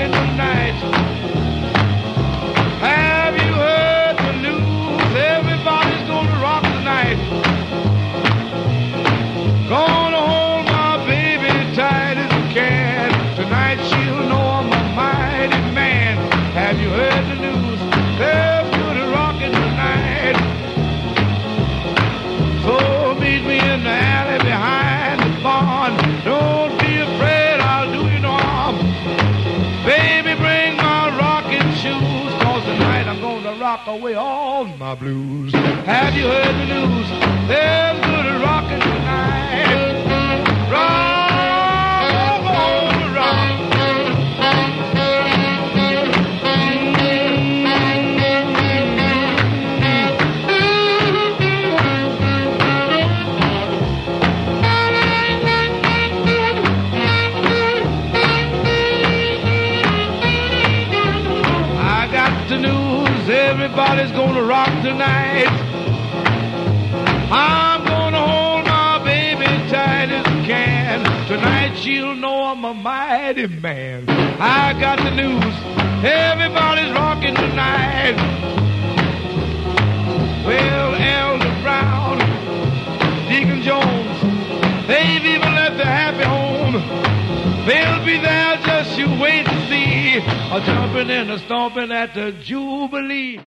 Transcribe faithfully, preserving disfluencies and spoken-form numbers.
rocking tonight. Have you heard the news? Everybody's gonna rock tonight. Gonna hold my baby tight as I can. Tonight she'll know I'm a mighty man. Have you heard the news? There's good rocking tonight. So meet me in the alley behind the barn. Don't be afraid, I'll do you no harm. Baby, bring my rocking shoes, 'cause tonight I'm gonna rock away all my blues. Have you heard the news? There's good rocking tonight. Rock, oh, rock. The news, everybody's gonna rock tonight. I'm gonna hold my baby tight as I can. Tonight she'll know I'm a mighty man. I got the news, everybody's rocking tonight. Well, Elder Brown, Deacon Jones, they've even left the happy home. They'll be there, just you wait to see, a jumping and a stomping at the Jubilee.